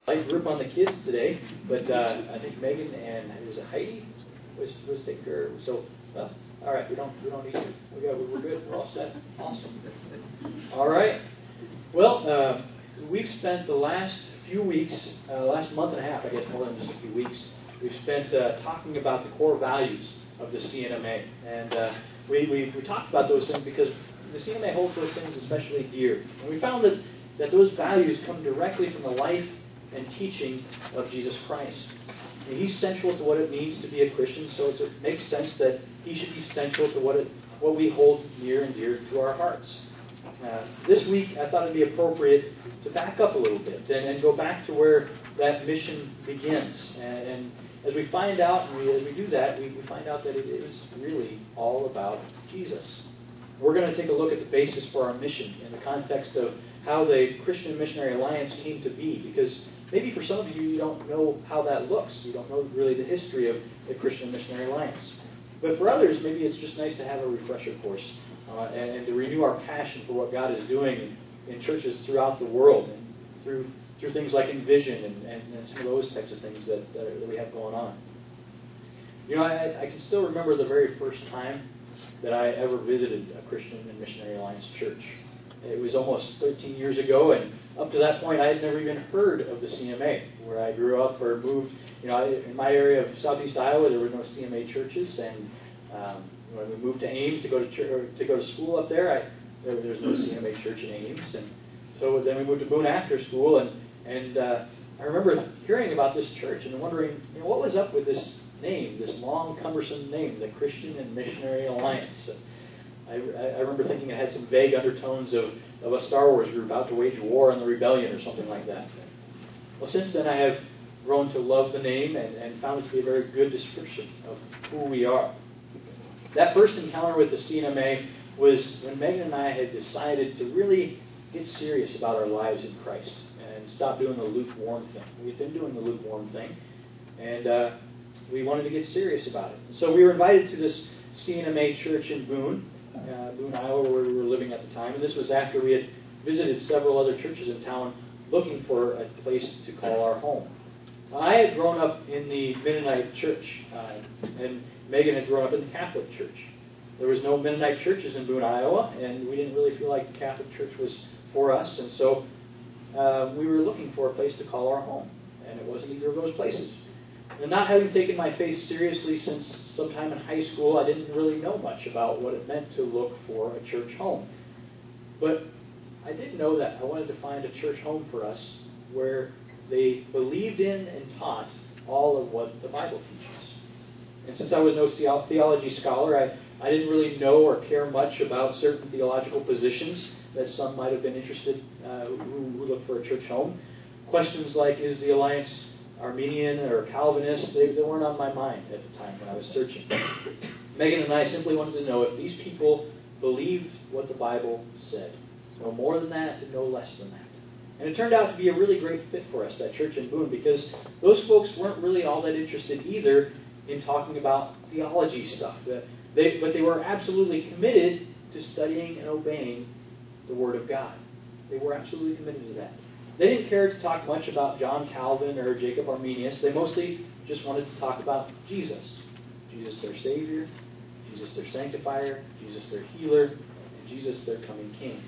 light group on the kids today, but I think Megan and was it Heidi was taking care of. So, all right, we don't need you. We're good. We're all set. Awesome. All right. Well, we've spent the last few weeks, last month and a half, I guess, more than just a few weeks. We've spent talking about the core values of the CNMA, and we talked about those things because the CNMA holds those things especially dear. And we found that those values come directly from the life and teaching of Jesus Christ. And He's central to what it means to be a Christian, so it makes sense that He should be central to what we hold near and dear to our hearts. This week, I thought it would be appropriate to back up a little bit and go back to where that mission begins. And as we find out, and as we do that, we find out that it is really all about Jesus. We're going to take a look at the basis for our mission in the context of how the Christian Missionary Alliance came to be, because maybe for some of you, you don't know how that looks. You don't know really the history of the Christian Missionary Alliance. But for others, maybe it's just nice to have a refresher course and to renew our passion for what God is doing in churches throughout the world, and through things like Envision and some of those types of things that we have going on. You know, I can still remember the very first time that I ever visited a Christian and Missionary Alliance church. It was almost 13 years ago, and up to that point, I had never even heard of the CMA. Where I grew up or moved, in my area of southeast Iowa, there were no CMA churches, and when we moved to Ames to go to school up there, there's no CMA church in Ames, and so then we moved to Boone after school, and I remember hearing about this church and wondering, what was up with this name, this long, cumbersome name, the Christian and Missionary Alliance. I remember thinking it had some vague undertones of a Star Wars group out to wage war on the rebellion or something like that. Well, since then I have grown to love the name and found it to be a very good description of who we are. That first encounter with the CNMA was when Megan and I had decided to really get serious about our lives in Christ and stop doing the lukewarm thing. We had been doing the lukewarm thing, and we wanted to get serious about it. So we were invited to this CNMA church in Boone, Iowa, where we were living at the time. And this was after we had visited several other churches in town looking for a place to call our home. I had grown up in the Mennonite church, and Megan had grown up in the Catholic church. There was no Mennonite churches in Boone, Iowa, and we didn't really feel like the Catholic church was for us. And so we were looking for a place to call our home, and it wasn't either of those places. And not having taken my faith seriously since sometime in high school, I didn't really know much about what it meant to look for a church home. But I did know that I wanted to find a church home for us where they believed in and taught all of what the Bible teaches. And since I was no theology scholar, I didn't really know or care much about certain theological positions that some might have been interested who looked for a church home. Questions like, is the Alliance Arminian or Calvinist, they weren't on my mind at the time when I was searching. Megan and I simply wanted to know if these people believed what the Bible said. No more than that and no less than that. And it turned out to be a really great fit for us, that church in Boone, because those folks weren't really all that interested either in talking about theology stuff. But they were absolutely committed to studying and obeying the Word of God. They were absolutely committed to that. They didn't care to talk much about John Calvin or Jacob Arminius. They mostly just wanted to talk about Jesus. Jesus their Savior, Jesus their Sanctifier, Jesus their Healer, and Jesus their coming King.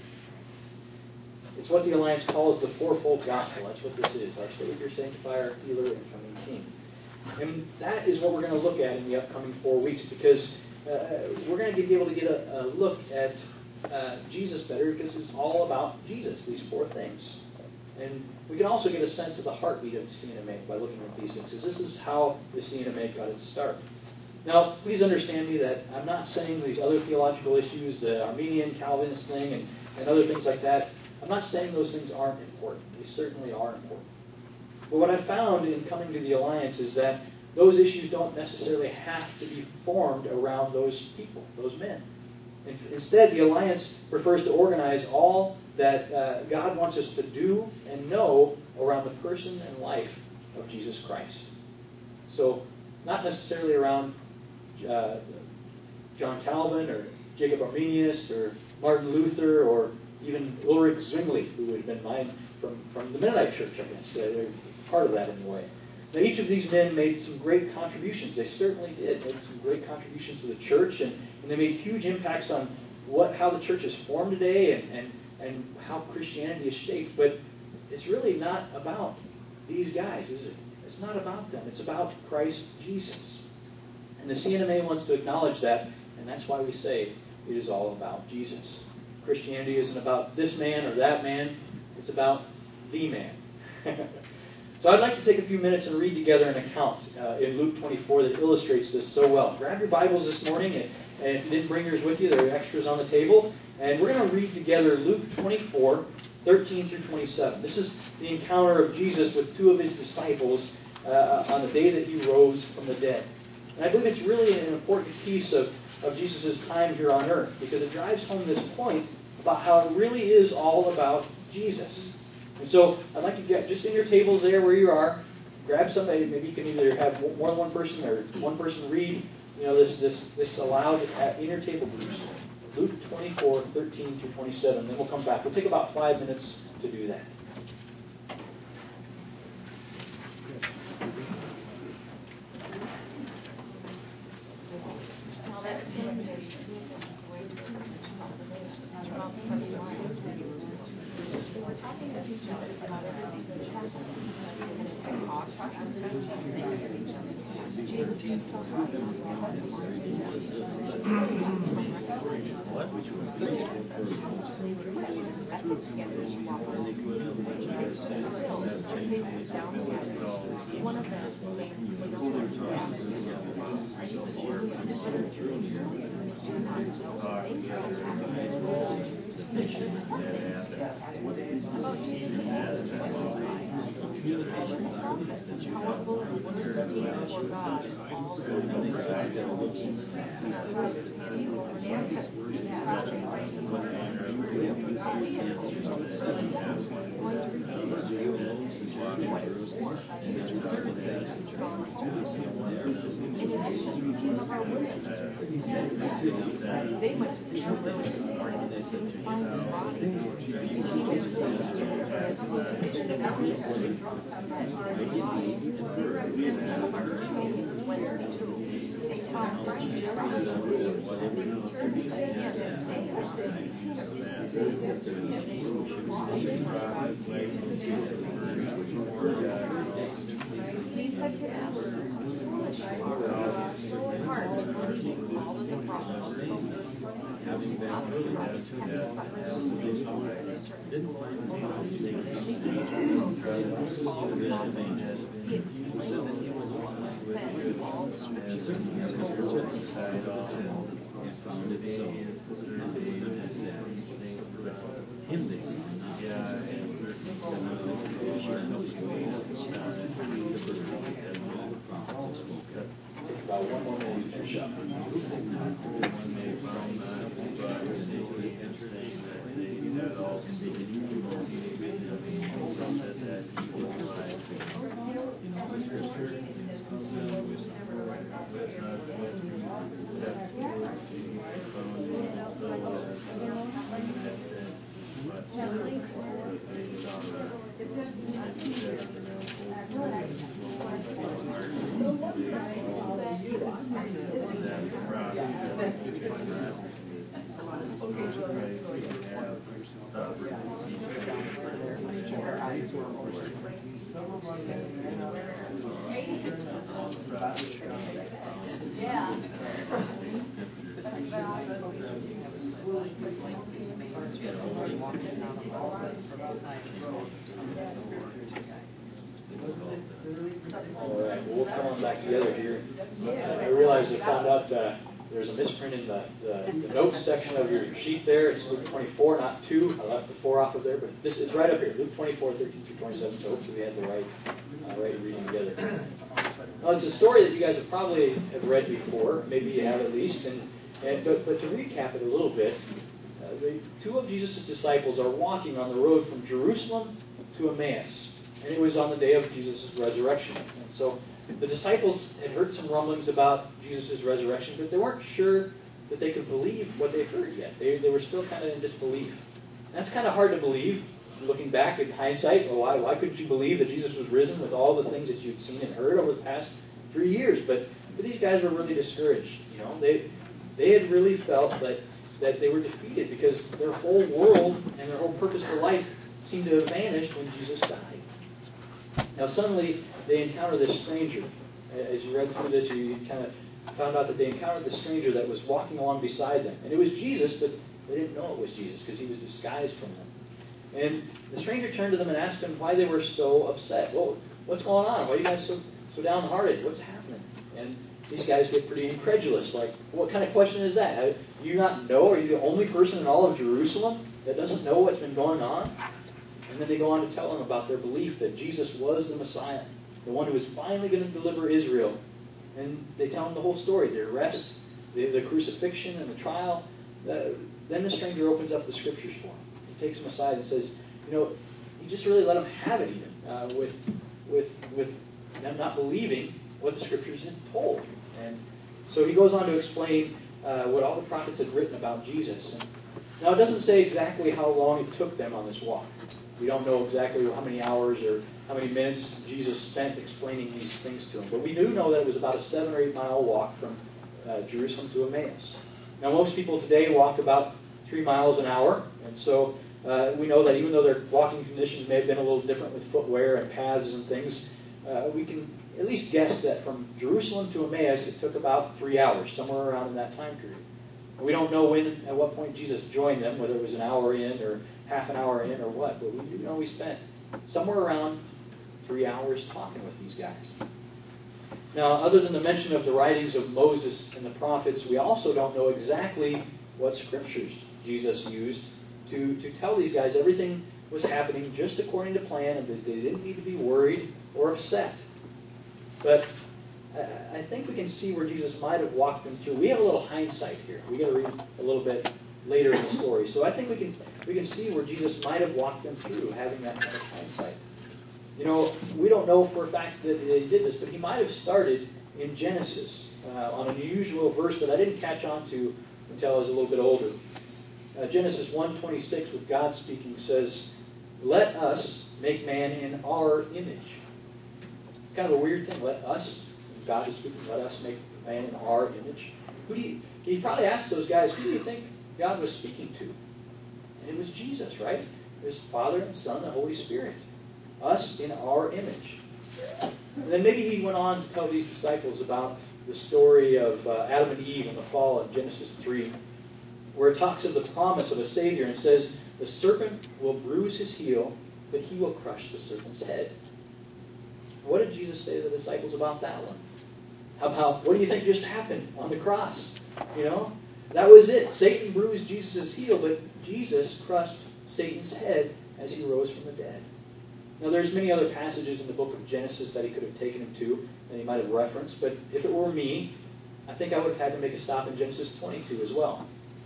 It's what the Alliance calls the fourfold gospel. That's what this is. Our Savior, Sanctifier, Healer, and coming King. And that is what we're going to look at in the upcoming 4 weeks, because we're going to be able to get a look at Jesus better, because it's all about Jesus, these 4 things. And we can also get a sense of the heartbeat of the CNMA by looking at these things, because this is how the CNMA got its start. Now, please understand me that I'm not saying these other theological issues, the Arminian, Calvinist thing, and other things like that, I'm not saying those things aren't important. They certainly are important. But what I found in coming to the Alliance is that those issues don't necessarily have to be formed around those people, those men. Instead, the Alliance prefers to organize all that God wants us to do and know around the person and life of Jesus Christ. So, not necessarily around John Calvin or Jacob Arminius or Martin Luther or even Ulrich Zwingli, who would have been mine from the Mennonite church, I guess. part of that in a way. Now, each of these men made some great contributions. They certainly did. Made some great contributions to the church, and they made huge impacts on how the church is formed today and how Christianity is shaped. But it's really not about these guys, is it? It's not about them. It's about Christ Jesus. And the CNMA wants to acknowledge that, and that's why we say it is all about Jesus. Christianity isn't about this man or that man. It's about the man. So I'd like to take a few minutes and read together an account in Luke 24 that illustrates this so well. Grab your Bibles this morning, and if you didn't bring yours with you, there are extras on the table. And we're going to read together Luke 24, 13 through 27. This is the encounter of Jesus with two of his disciples on the day that he rose from the dead. And I believe it's really an important piece of Jesus' time here on earth, because it drives home this point about how it really is all about Jesus. And so I'd like to get just in your tables there where you are, grab somebody. Maybe you can either have more than one person or one person read this aloud in your table groups. Luke 24, 13 through 27. Then we'll come back. We'll take about 5 minutes to do that. Talking to each other about everything that happened. And talk one of them they must be really smart and they find his body. He said to them, so hard to believe all of the problems. About 1 more minute to finish up. All right, well, we'll come on back together here. I realize I found out there's a misprint in the notes section of your sheet there. It's Luke 24, not 2. I left the 4 off of there, but this is right up here, Luke 24, 13 through 27, so hopefully we had the right reading together. Now, it's a story that you guys probably have read before, maybe you have at least, but to recap it a little bit, two of Jesus' disciples are walking on the road from Jerusalem to Emmaus, and it was on the day of Jesus' resurrection. And so the disciples had heard some rumblings about Jesus' resurrection, but they weren't sure that they could believe what they heard yet. They were still kind of in disbelief. And that's kind of hard to believe looking back in hindsight, well, why couldn't you believe that Jesus was risen with all the things that you'd seen and heard over the past 3 years? But these guys were really discouraged. They had really felt that they were defeated because their whole world and their whole purpose for life seemed to have vanished when Jesus died. Now suddenly they encounter this stranger. As you read through this, you kind of found out that they encountered this stranger that was walking along beside them. And it was Jesus, but they didn't know it was Jesus because he was disguised from them. And the stranger turned to them and asked them why they were so upset. Well, what's going on? Why are you guys so downhearted? What's happening? And these guys get pretty incredulous. Like, what kind of question is that? Do you not know? Are you the only person in all of Jerusalem that doesn't know what's been going on? And then they go on to tell them about their belief that Jesus was the Messiah, the one who was finally going to deliver Israel. And they tell them the whole story, the arrest, the crucifixion, and the trial. Then the stranger opens up the Scriptures for them. He takes them aside and says, you just really let them have it even, with them not believing what the Scriptures had told. And so he goes on to explain what all the prophets had written about Jesus. And now it doesn't say exactly how long it took them on this walk. We don't know exactly how many hours or how many minutes Jesus spent explaining these things to them. But we do know that it was about a 7 or 8 mile walk from Jerusalem to Emmaus. Now most people today walk about 3 miles an hour. And so we know that even though their walking conditions may have been a little different with footwear and paths and things, we can at least guess that from Jerusalem to Emmaus it took about 3 hours, somewhere around in that time period. And we don't know at what point Jesus joined them, whether it was an hour in or half an hour in or what, but we do know we spent somewhere around 3 hours talking with these guys. Now, other than the mention of the writings of Moses and the prophets, we also don't know exactly what scriptures Jesus used to tell these guys everything was happening just according to plan and that they didn't need to be worried or upset. But I think we can see where Jesus might have walked them through. We have a little hindsight here. We've got to read a little bit later in the story. So I think we can see where Jesus might have walked them through having that kind of hindsight. We don't know for a fact that he did this, but he might have started in Genesis on an unusual verse that I didn't catch on to until I was a little bit older. Genesis 1:26, with God speaking, says, "Let us make man in our image." It's kind of a weird thing. Let us, God is speaking, let us make man in our image. He probably asked those guys, who do you think God was speaking to? And it was Jesus, right? It was Father and Son and the Holy Spirit. Us in our image. And then maybe he went on to tell these disciples about the story of Adam and Eve and the fall in Genesis 3, where it talks of the promise of a Savior and says, the serpent will bruise his heel, but he will crush the serpent's head. What did Jesus say to the disciples about that one? How about, what do you think just happened on the cross? That was it. Satan bruised Jesus' heel, but Jesus crushed Satan's head as he rose from the dead. Now, there's many other passages in the book of Genesis that he could have taken him to, that he might have referenced, but if it were me, I think I would have had to make a stop in Genesis 22 as well.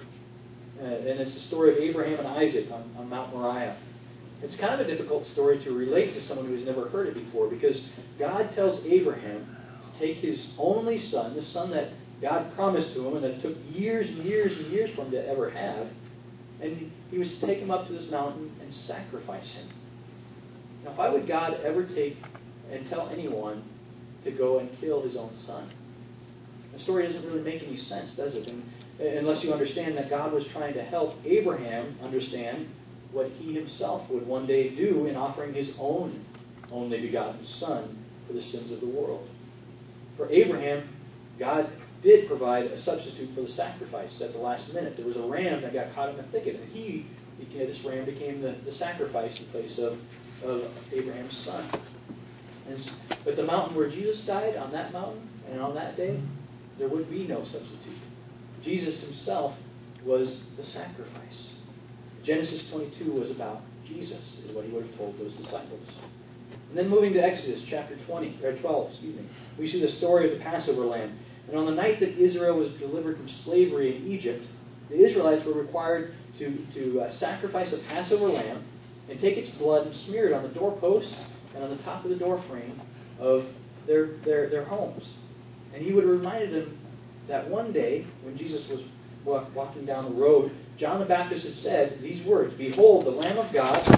And it's the story of Abraham and Isaac on Mount Moriah. It's kind of a difficult story to relate to someone who's never heard it before, because God tells Abraham to take his only son, the son that God promised to him and that it took years and years and years for him to ever have, and he was to take him up to this mountain and sacrifice him. Now, why would God ever take and tell anyone to go and kill his own son? The story doesn't really make any sense, does it? Unless you understand that God was trying to help Abraham understand what he himself would one day do in offering his own only begotten son for the sins of the world. For Abraham, God did provide a substitute for the sacrifice at the last minute. There was a ram that got caught in the thicket, and this ram became the sacrifice in place of Abraham's son. But the mountain where Jesus died, on that mountain and on that day, there would be no substitute. Jesus himself was the sacrifice. Genesis 22 was about Jesus, is what he would have told those disciples. And then moving to Exodus chapter 12, we see the story of the Passover lamb. And on the night that Israel was delivered from slavery in Egypt, the Israelites were required to sacrifice a Passover lamb and take its blood and smear it on the doorposts and on the top of the doorframe of their homes. And he would have reminded them that one day, when Jesus was walking down the road, John the Baptist had said these words, "Behold, the Lamb of God,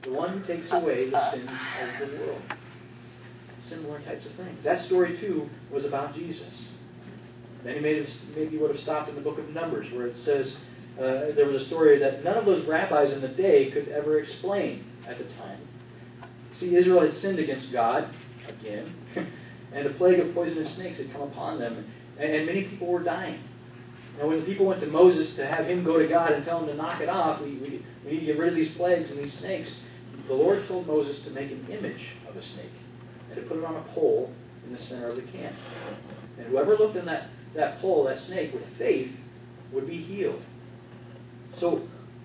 the one who takes away the sins of the world. Similar types of things. That story, too, was about Jesus. Then he maybe would have stopped in the book of Numbers, where it says there was a story that none of those rabbis in the day could ever explain at the time. See, Israel had sinned against God, again, and a plague of poisonous snakes had come upon them, and many people were dying. Now, when the people went to Moses to have him go to God and tell him to knock it off, we need to get rid of these plagues and these snakes, the Lord told Moses to make an image of a snake and to put it on a pole in the center of the camp. And whoever looked in that pole, that snake, with faith, would be healed. So,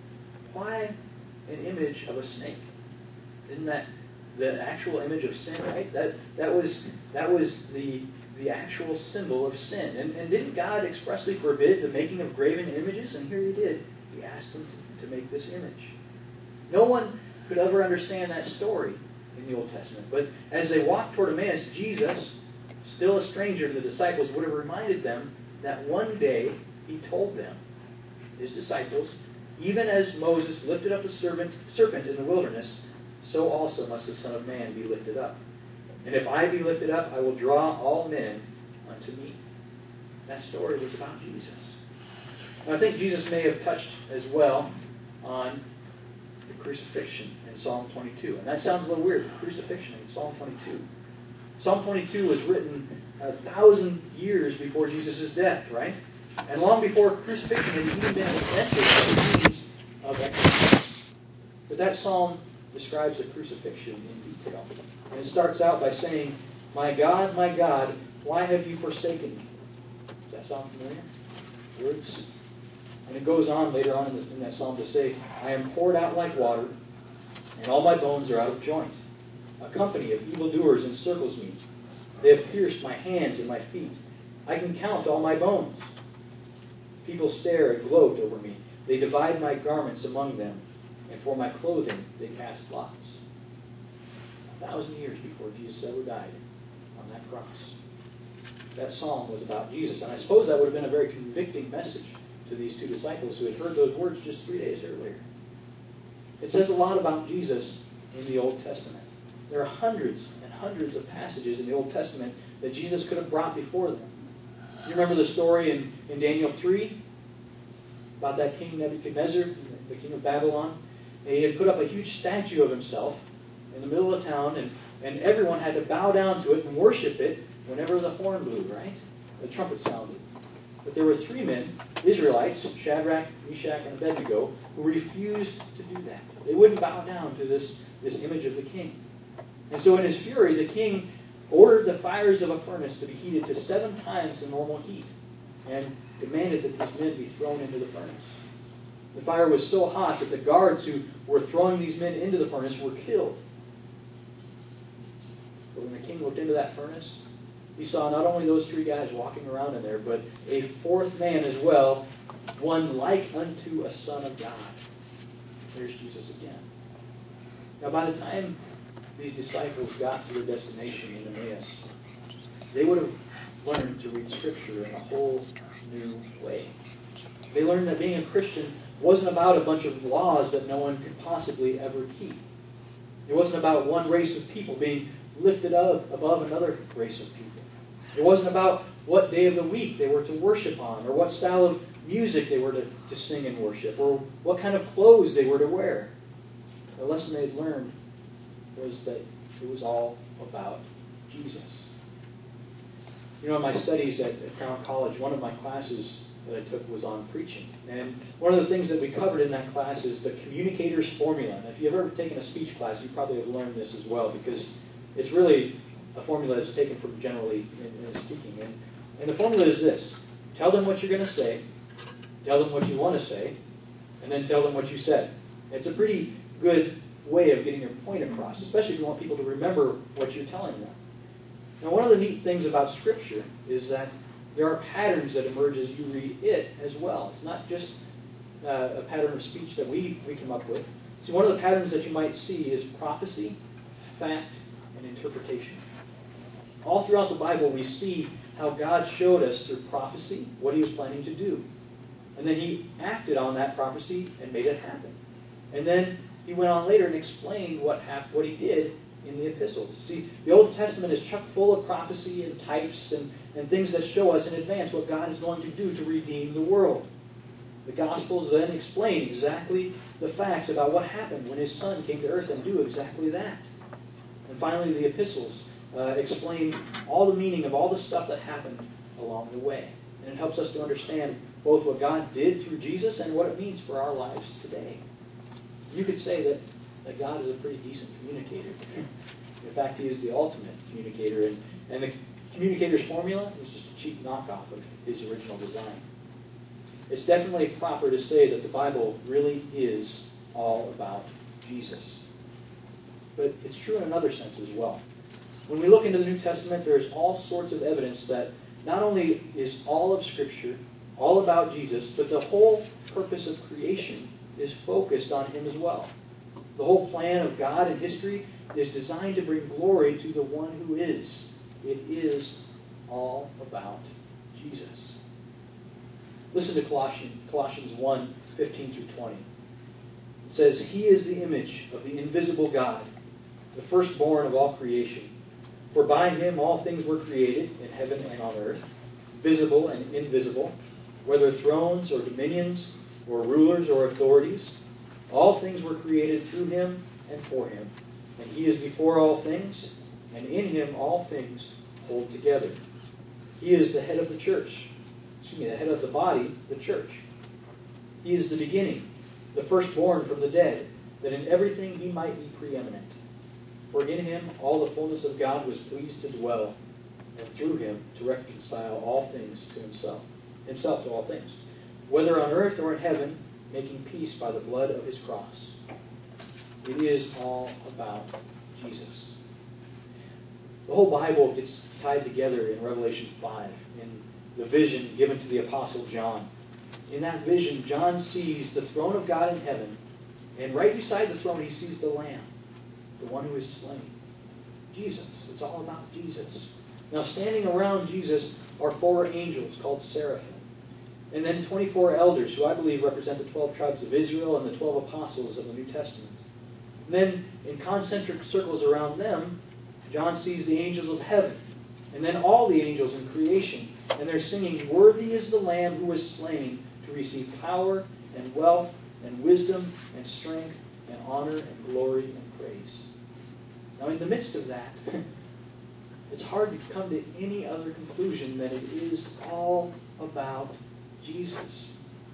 why an image of a snake? Isn't that the actual image of sin, right? That was the actual symbol of sin. And didn't God expressly forbid the making of graven images? And here he did. He asked him to make this image. No one could ever understand that story in the Old Testament. But as they walked toward Emmaus, Jesus, still a stranger to the disciples, would have reminded them that one day he told them, his disciples, even as Moses lifted up the serpent in the wilderness, so also must the Son of Man be lifted up. And if I be lifted up, I will draw all men unto me. That story was about Jesus. And I think Jesus may have touched as well on the crucifixion in Psalm 22. And that sounds a little weird, the crucifixion in Psalm 22. Psalm 22 was written 1,000 years before Jesus' death, right? And long before crucifixion had even been invented by the means of execution. But that psalm describes the crucifixion in detail. And it starts out by saying, my God, why have you forsaken me? Does that sound familiar? Words. And it goes on later on in that psalm to say, I am poured out like water, and all my bones are out of joint. A company of evildoers encircles me. They have pierced my hands and my feet. I can count all my bones. People stare and gloat over me. They divide my garments among them, and for my clothing they cast lots. 1,000 years before Jesus ever died on that cross. That psalm was about Jesus. And I suppose that would have been a very convicting message to these two disciples who had heard those words just 3 days earlier. It says a lot about Jesus in the Old Testament. There are hundreds and hundreds of passages in the Old Testament that Jesus could have brought before them. You remember the story in Daniel 3 about that king Nebuchadnezzar, the king of Babylon? He had put up a huge statue of himself in the middle of town, and everyone had to bow down to it and worship it whenever the horn blew, right? The trumpet sounded. But there were 3 men, Israelites, Shadrach, Meshach, and Abednego, who refused to do that. They wouldn't bow down to this image of the king. And so in his fury, the king ordered the fires of a furnace to be heated to 7 times the normal heat and demanded that these men be thrown into the furnace. The fire was so hot that the guards who were throwing these men into the furnace were killed. But when the king looked into that furnace, he saw not only those 3 guys walking around in there, but a 4th man as well, one like unto a son of God. There's Jesus again. Now, by the time these disciples got to their destination in Emmaus, they would have learned to read Scripture in a whole new way. They learned that being a Christian wasn't about a bunch of laws that no one could possibly ever keep. It wasn't about one race of people being lifted up above another race of people. It wasn't about what day of the week they were to worship on, or what style of music they were to sing and worship, or what kind of clothes they were to wear. The lesson they'd learned was that it was all about Jesus. You know, in my studies at Crown College, one of my classes that I took was on preaching. And one of the things that we covered in that class is the communicator's formula. And if you've ever taken a speech class, you probably have learned this as well, because it's really a formula that's taken from generally in speaking. And the formula is this: tell them what you're going to say, tell them what you want to say, and then tell them what you said. It's a pretty good way of getting your point across, especially if you want people to remember what you're telling them. Now, one of the neat things about Scripture is that there are patterns that emerge as you read it as well. It's not just a pattern of speech that we come up with. See, one of the patterns that you might see is prophecy, fact, and interpretation. All throughout the Bible, we see how God showed us through prophecy what He was planning to do. And then He acted on that prophecy and made it happen. And then he went on later and explained what he did in the epistles. See, the Old Testament is chock full of prophecy and types and things that show us in advance what God is going to do to redeem the world. The Gospels then explain exactly the facts about what happened when His Son came to earth and do exactly that. And finally, the epistles explain all the meaning of all the stuff that happened along the way. And it helps us to understand both what God did through Jesus and what it means for our lives today. You could say that God is a pretty decent communicator. In fact, He is the ultimate communicator. And the communicator's formula is just a cheap knockoff of His original design. It's definitely proper to say that the Bible really is all about Jesus. But it's true in another sense as well. When we look into the New Testament, there's all sorts of evidence that not only is all of Scripture all about Jesus, but the whole purpose of creation is focused on Him as well. The whole plan of God in history is designed to bring glory to the one who is. It is all about Jesus. Listen to Colossians 1, 15 through 20. It says, He is the image of the invisible God, the firstborn of all creation. For by Him all things were created, in heaven and on earth, visible and invisible, whether thrones or dominions or rulers or authorities. All things were created through Him and for Him. And He is before all things, and in Him all things hold together. He is the head of the church. The head of the body, the church. He is the beginning, the firstborn from the dead, that in everything He might be preeminent. For in Him all the fullness of God was pleased to dwell, and through Him to reconcile all things to Himself to all things, whether on earth or in heaven, making peace by the blood of His cross. It is all about Jesus. The whole Bible gets tied together in Revelation 5, in the vision given to the Apostle John. In that vision, John sees the throne of God in heaven, and right beside the throne he sees the Lamb, the one who is slain. Jesus. It's all about Jesus. Now, standing around Jesus are 4 angels called seraphim, and then 24 elders, who I believe represent the 12 tribes of Israel and the 12 apostles of the New Testament. And then, in concentric circles around them, John sees the angels of heaven, and then all the angels in creation. And they're singing, Worthy is the Lamb who was slain to receive power and wealth and wisdom and strength and honor and glory and praise. Now, in the midst of that, it's hard to come to any other conclusion than it is all about Jesus.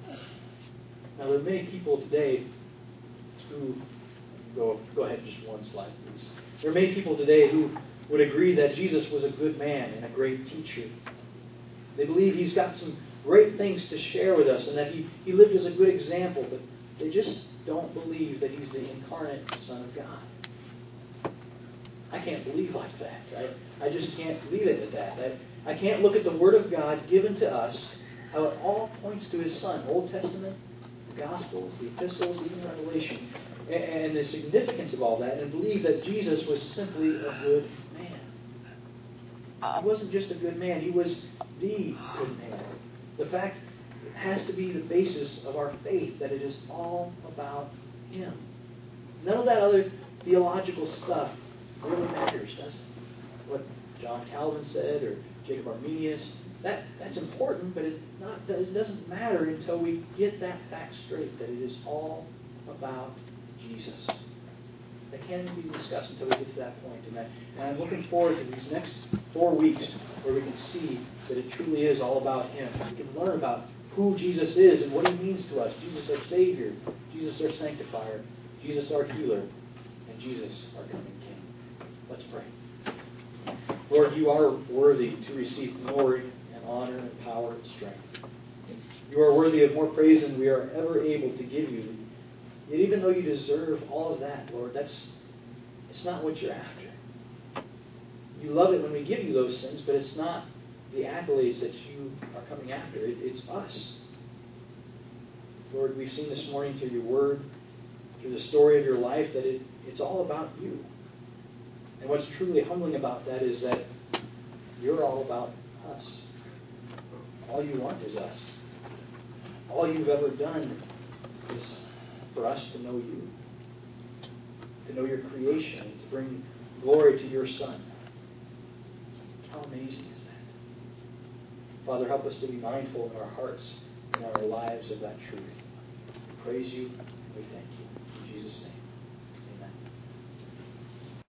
Now, there are many people today who... Go ahead, just one slide, please. There are many people today who would agree that Jesus was a good man and a great teacher. They believe He's got some great things to share with us and that he lived as a good example, but they just don't believe that He's the incarnate Son of God. I can't believe like that. I just can't leave it at that. I can't look at the Word of God given to us, how it all points to His Son, Old Testament, the Gospels, the Epistles, even Revelation, and the significance of all that, and believe that Jesus was simply a good man. He wasn't just a good man, He was the good man. The fact has to be the basis of our faith, that it is all about Him. None of that other theological stuff really matters, does it? What John Calvin said, or Jacob Arminius, that's important, but it doesn't matter until we get that fact straight, that it is all about Jesus. That can't even be discussed until we get to that point. And I'm looking forward to these next 4 weeks where we can see that it truly is all about Him. We can learn about who Jesus is and what He means to us. Jesus our Savior, Jesus our Sanctifier, Jesus our Healer, and Jesus our coming King. Let's pray. Lord, You are worthy to receive glory and honor and power and strength. You are worthy of more praise than we are ever able to give You. Yet even though You deserve all of that, Lord, it's not what You're after. You love it when we give You those things, but it's not the accolades that You are coming after. It's us. Lord, we've seen this morning through Your Word, through the story of Your life, that it's all about You. And what's truly humbling about that is that You're all about us. All You want is us. All You've ever done is for us to know You. to know your creation, and to bring glory to your Son. How amazing is that? Father, help us to be mindful in our hearts and our lives of that truth. We praise you and we thank you.